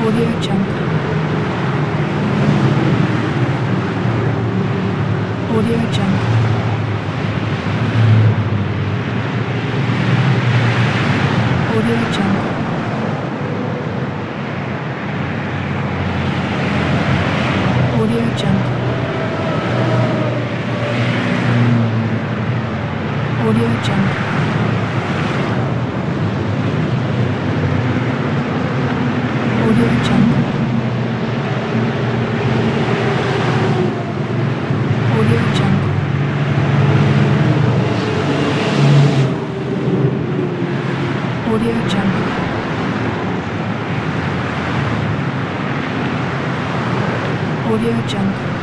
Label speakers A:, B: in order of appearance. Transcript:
A: Audio Jungle. Audio Jungle. Audio Jungle. Audio Jungle. Audio Jungle. Audio Jungle. Audio Jungle. Audio Jungle. Audio Jungle.